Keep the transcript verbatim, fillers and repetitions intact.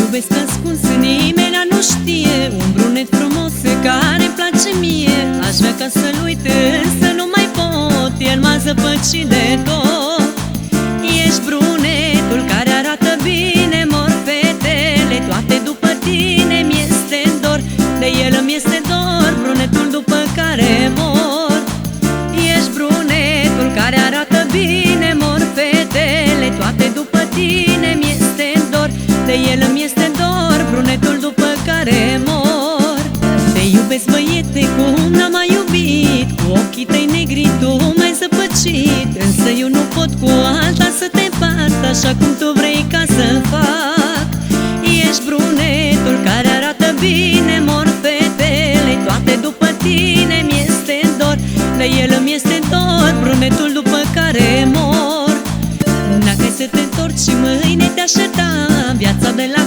iubesc ascuns, nimeni nu știe. Un brunet frumos care-mi place mie. Aș vrea ca să-l uit, însă nu mai pot. El m-a zăpăcit de tot. Ești brunetul care arată bine, mor fetele toate după tine. Mi-este dor, de el îmi este dor, brunetul după care mor. Ești brunetul care arată bine, mor fetele toate după tine. Mi-este dor, de el îmi este dor, brunetul după care mor. Te iubesc, băiete, cum n-am mai iubit. Cu ochii tăi negri tu m-ai zăpăcit. Însă eu nu pot cu alta să te bat așa cum tu vrei ca să fac. Ești brunetul care arată bine, mor fetele toate după tine. Mi-este dor, de el îmi este dor, brunetul după care mor. Dacă să te întorci și mâine te aștepta, viața de la